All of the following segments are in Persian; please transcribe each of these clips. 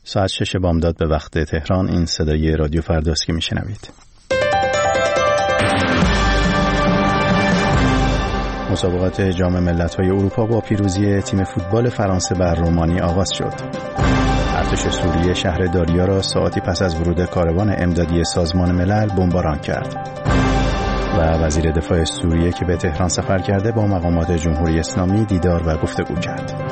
ساعت 6 بامداد به وقت تهران. این صدای رادیو فرداست که میشنوید. مسابقات جام ملت‌های اروپا با پیروزی تیم فوتبال فرانسه بر رومانی آغاز شد. ارتش سوریه شهر داریا را ساعتی پس از ورود کاروان امدادی سازمان ملل بمباران کرد. و وزیر دفاع سوریه که به تهران سفر کرده با مقامات جمهوری اسلامی دیدار و گفتگو کرد.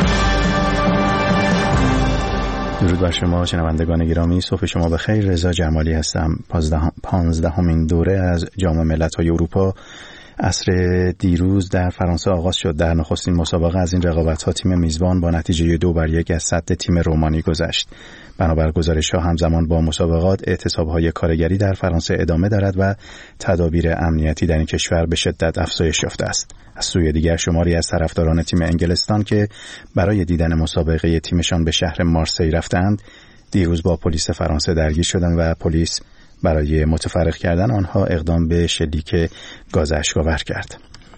درود بر شما شنوندگان گرامی، صبح شما بخیر. رضا جمالی هستم. 15مین دوره از جام ملت‌های اروپا عصر دیروز در فرانسه آغاز شد. در نخستین مسابقه از این رقابت‌ها تیم میزبان با نتیجه 2-1 از سد تیم رومانی گذشت. بنابر گزارش‌ها همزمان با مسابقات اعتصاب‌های کارگری در فرانسه ادامه دارد و تدابیر امنیتی در این کشور به شدت افزایش یافته است. از سوی دیگر شماری از طرفداران تیم انگلستان که برای دیدن مسابقه تیمشان به شهر مارسی رفتند، دیروز با پلیس فرانسه درگیر شدند و پلیس برای متفرق کردن آنها اقدام به شلیک گاز اشک‌آور کرد.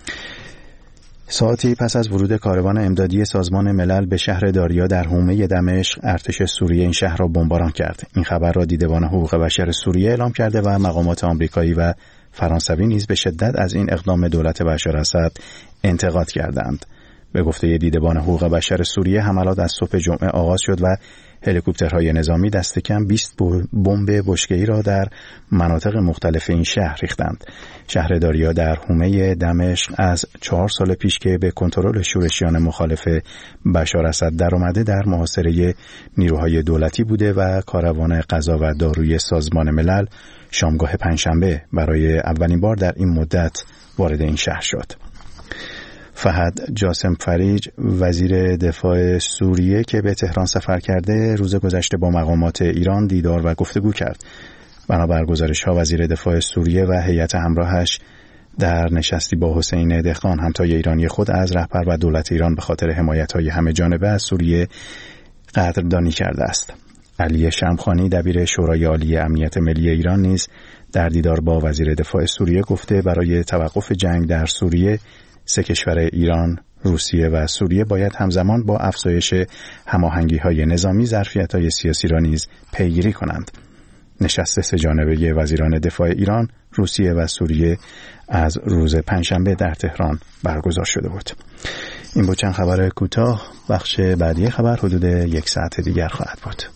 ساعتی پس از ورود کاروان امدادی سازمان ملل به شهر داریا در حومه دمشق، ارتش سوریه این شهر را بمباران کرد. این خبر را دیدبان حقوق بشر سوریه اعلام کرده و مقامات آمریکایی و فرانسوی نیز به شدت از این اقدام دولت بشار اسد انتقاد کردند. به گفته دیدبان حقوق بشر سوریه، حملات از صبح جمعه آغاز شد و هلیکوپترهای نظامی دست کم 20 بمب بشکه‌ای را در مناطق مختلف این شهر ریختند. شهر داریا در حومه دمشق از 4 سال پیش که به کنترل شورشیان مخالف بشار اسد درآمده در محاصره نیروهای دولتی بوده و کاروان غذا و داروی سازمان ملل شامگاه پنجشنبه برای اولین بار در این مدت وارد این شهر شد. فهد جاسم فریج، وزیر دفاع سوریه که به تهران سفر کرده، روز گذشته با مقامات ایران دیدار و گفتگو کرد. بنابر گزارش‌ها وزیر دفاع سوریه و هیئت همراهش در نشستی با حسین دهقان، همتای ایرانی خود، از رهبر و دولت ایران به خاطر حمایت‌های همه جانبه از سوریه قدردانی کرده است. علی شمخانی، دبیر شورای عالی امنیت ملی ایران، نیز در دیدار با وزیر دفاع سوریه گفته برای توقف جنگ در سوریه 3 کشور ایران، روسیه و سوریه باید همزمان با افزایش هماهنگی‌های نظامی ظرفیت‌های سیاسی را نیز پیگیری کنند. نشست 3 جانبه وزیران دفاع ایران، روسیه و سوریه از روز پنجشنبه در تهران برگزار شده بود. این بود چند خبر کوتاه. بخش بعدی خبر حدود 1 ساعت دیگر خواهد بود.